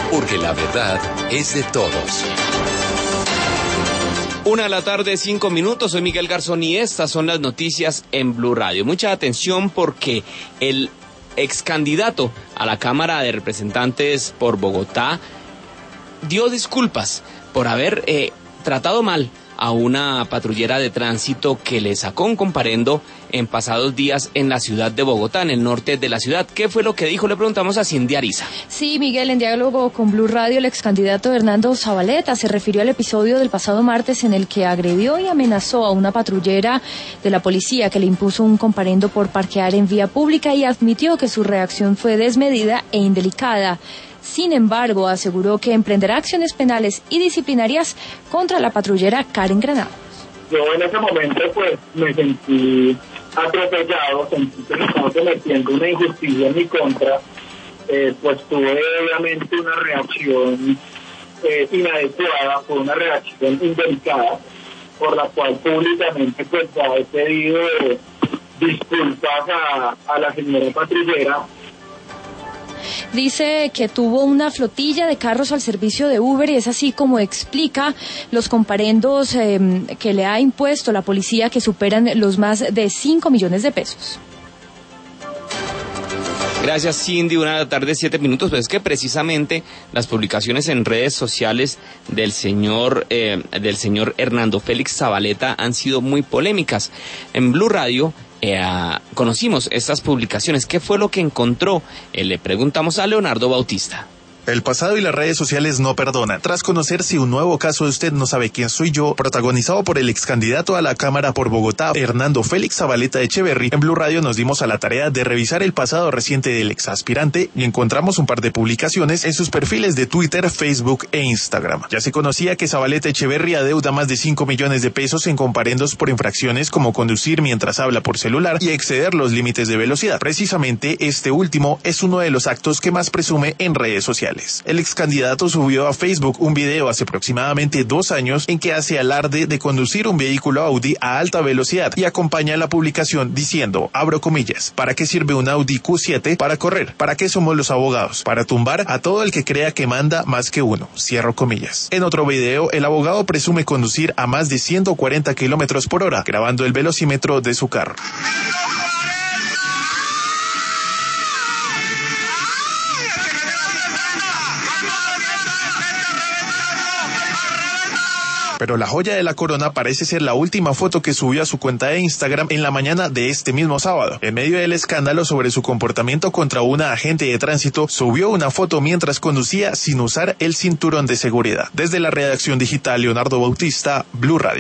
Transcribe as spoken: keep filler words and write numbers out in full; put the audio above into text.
porque la verdad es de todos. Una de la tarde, cinco minutos, soy Miguel Garzón y estas son las noticias en Blue Radio. Mucha atención porque el ex candidato a la Cámara de Representantes por Bogotá dio disculpas por haber eh, tratado mal a una patrullera de tránsito que le sacó un comparendo en pasados días en la ciudad de Bogotá, en el norte de la ciudad. ¿Qué fue lo que dijo? Le preguntamos a Cindy Ariza. Sí, Miguel, en diálogo con Blue Radio, el ex candidato Hernando Zabaleta se refirió al episodio del pasado martes en el que agredió y amenazó a una patrullera de la policía que le impuso un comparendo por parquear en vía pública y admitió que su reacción fue desmedida e indelicada. Sin embargo, aseguró que emprenderá acciones penales y disciplinarias contra la patrullera Karen Granados. Yo en ese momento pues me sentí atropellado, sentí que me estaba cometiendo una injusticia en mi contra, eh, pues tuve obviamente una reacción eh, inadecuada, fue una reacción indelicada, por la cual públicamente pues ya he pedido disculpas a, a la señora patrullera. Dice que tuvo una flotilla de carros al servicio de Uber y es así como explica los comparendos eh, que le ha impuesto la policía, que superan los más de cinco millones de pesos. Gracias, Cindy. Una de la tarde, siete minutos. Pues es que precisamente las publicaciones en redes sociales del señor eh, del señor Hernando Félix Zabaleta han sido muy polémicas. En Blue Radio eh, conocimos estas publicaciones. ¿Qué fue lo que encontró? Eh, le preguntamos a Leonardo Bautista. El pasado y las redes sociales no perdonan. Tras conocerse un nuevo caso de Usted no sabe quién soy yo, protagonizado por el ex candidato a la Cámara por Bogotá, Hernando Félix Zabaleta Echeverry, en Blue Radio nos dimos a la tarea de revisar el pasado reciente del ex aspirante y encontramos un par de publicaciones en sus perfiles de Twitter, Facebook e Instagram. Ya se conocía que Zabaleta Echeverry adeuda más de cinco millones de pesos en comparendos por infracciones como conducir mientras habla por celular y exceder los límites de velocidad. Precisamente este último es uno de los actos que más presume en redes sociales. El ex candidato subió a Facebook un video hace aproximadamente dos años en que hace alarde de conducir un vehículo Audi a alta velocidad y acompaña la publicación diciendo, abro comillas, ¿para qué sirve un Audi Q siete? Para correr. ¿Para qué somos los abogados? Para tumbar a todo el que crea que manda más que uno. Cierro comillas. En otro video, el abogado presume conducir a más de ciento cuarenta kilómetros por hora, grabando el velocímetro de su carro. Pero la joya de la corona parece ser la última foto que subió a su cuenta de Instagram en la mañana de este mismo sábado. En medio del escándalo sobre su comportamiento contra una agente de tránsito, subió una foto mientras conducía sin usar el cinturón de seguridad. Desde la redacción digital, Leonardo Bautista, Blue Radio.